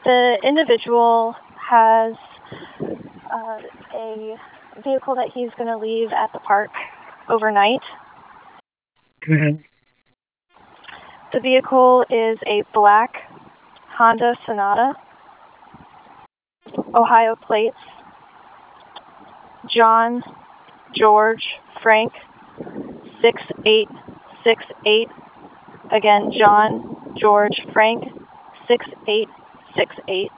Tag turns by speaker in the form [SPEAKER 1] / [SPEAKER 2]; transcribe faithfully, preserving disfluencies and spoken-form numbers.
[SPEAKER 1] The individual has uh, a vehicle that he's going to leave at the park overnight.
[SPEAKER 2] Go ahead.
[SPEAKER 1] The vehicle is a black Honda Sonata, Ohio plates, John George Frank six eight six eight. Again, John George Frank six eight six eight.